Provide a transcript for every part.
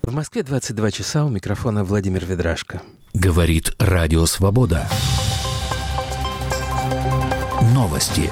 В Москве 22 часа, у микрофона Владимир Ведрашко. Говорит Радио Свобода. Новости.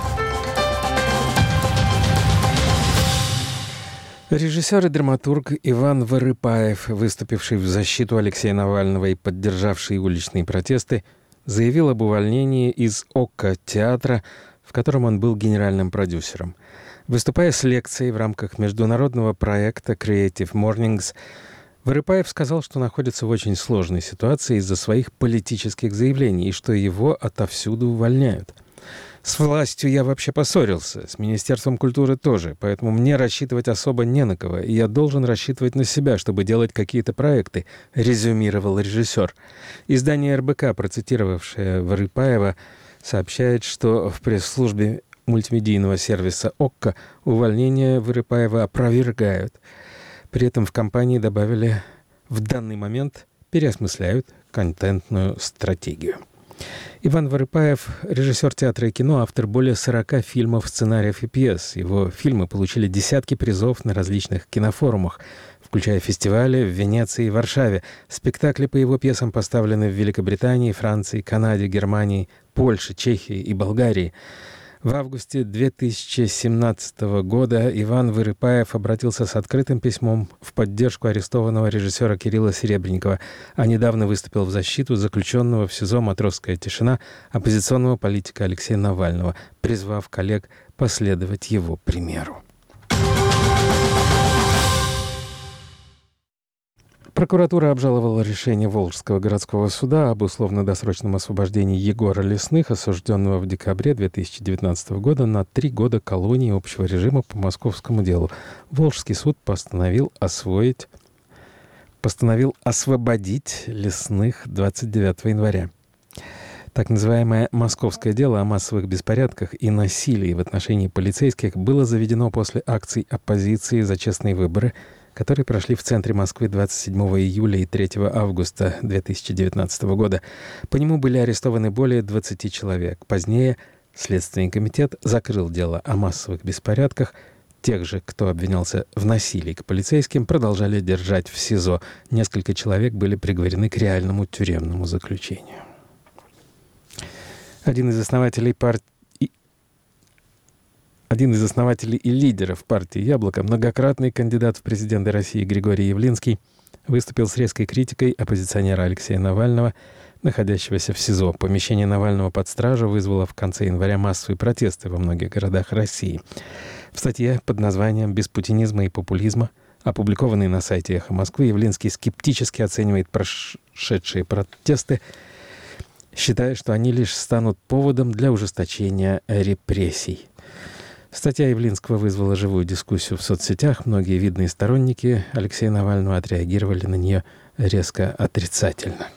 Режиссер и драматург Иван Вырыпаев, выступивший в защиту Алексея Навального и поддержавший уличные протесты, заявил об увольнении из ОККО театра, в котором он был генеральным продюсером. Выступая с лекцией в рамках международного проекта Creative Mornings, Вырыпаев сказал, что находится в очень сложной ситуации из-за своих политических заявлений и что его отовсюду увольняют. «С властью я вообще поссорился, с Министерством культуры тоже, поэтому мне рассчитывать особо не на кого, и я должен рассчитывать на себя, чтобы делать какие-то проекты», — резюмировал режиссер. Издание РБК, процитировавшее Вырыпаева, сообщает, что в пресс-службе мультимедийного сервиса ОККО увольнение Вырыпаева опровергают. При этом в компании добавили, в данный момент переосмысляют контентную стратегию. Иван Вырыпаев – режиссер театра и кино, автор более 40 фильмов, сценариев и пьес. Его фильмы получили десятки призов на различных кинофорумах, включая фестивали в Венеции и Варшаве. Спектакли по его пьесам поставлены в Великобритании, Франции, Канаде, Германии, Польше, Чехии и Болгарии. В августе 2017 года Иван Вырыпаев обратился с открытым письмом в поддержку арестованного режиссера Кирилла Серебренникова, а недавно выступил в защиту заключенного в СИЗО «Матросская тишина» оппозиционного политика Алексея Навального, призвав коллег последовать его примеру. Прокуратура обжаловала решение Волжского городского суда об условно-досрочном освобождении Егора Лесных, осужденного в декабре 2019 года на 3 года колонии общего режима по московскому делу. Волжский суд постановил освободить Лесных 29 января. Так называемое «московское дело» о массовых беспорядках и насилии в отношении полицейских было заведено после акций оппозиции за честные выборы, которые прошли в центре Москвы 27 июля и 3 августа 2019 года. По нему были арестованы более 20 человек. Позднее Следственный комитет закрыл дело о массовых беспорядках. Тех же, кто обвинялся в насилии к полицейским, продолжали держать в СИЗО. Несколько человек были приговорены к реальному тюремному заключению. Один из основателей и лидеров партии «Яблоко», многократный кандидат в президенты России Григорий Явлинский, выступил с резкой критикой оппозиционера Алексея Навального, находящегося в СИЗО. Помещение Навального под стражу вызвало в конце января массовые протесты во многих городах России. В статье под названием «Без путинизма и популизма», опубликованной на сайте «Эхо Москвы», Явлинский скептически оценивает прошедшие протесты, считая, что они лишь станут поводом для ужесточения репрессий. Статья Явлинского вызвала живую дискуссию в соцсетях. Многие видные сторонники Алексея Навального отреагировали на нее резко отрицательно.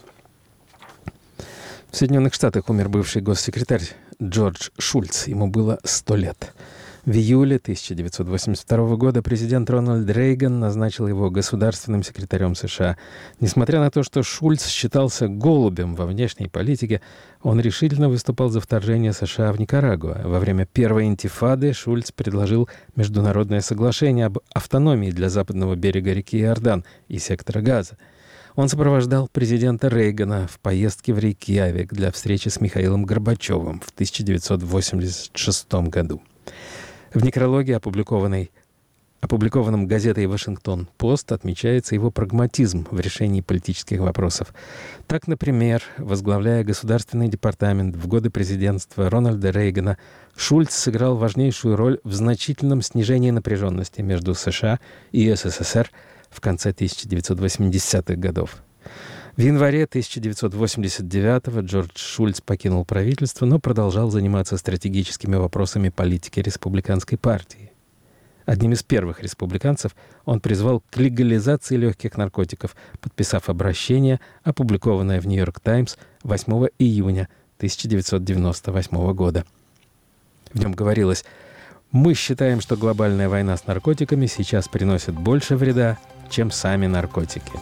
В Соединенных Штатах умер бывший госсекретарь Джордж Шульц. Ему было 100 лет. В июле 1982 года президент Рональд Рейган назначил его государственным секретарем США. Несмотря на то, что Шульц считался голубем во внешней политике, он решительно выступал за вторжение США в Никарагуа. Во время первой интифады Шульц предложил международное соглашение об автономии для западного берега реки Иордан и сектора Газа. Он сопровождал президента Рейгана в поездке в Рейкьявик для встречи с Михаилом Горбачевым в 1986 году. В некрологе, опубликованном газетой «Вашингтон-Пост», отмечается его прагматизм в решении политических вопросов. Так, например, возглавляя Государственный департамент в годы президентства Рональда Рейгана, Шульц сыграл важнейшую роль в значительном снижении напряженности между США и СССР в конце 1980-х годов. В январе 1989-го Джордж Шульц покинул правительство, но продолжал заниматься стратегическими вопросами политики республиканской партии. Одним из первых республиканцев он призвал к легализации легких наркотиков, подписав обращение, опубликованное в «Нью-Йорк Таймс» 8 июня 1998 года. В нем говорилось: «Мы считаем, что глобальная война с наркотиками сейчас приносит больше вреда, чем сами наркотики».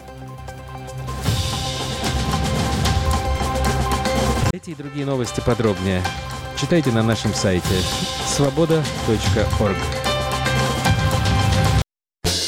Эти и другие новости подробнее читайте на нашем сайте svoboda.org.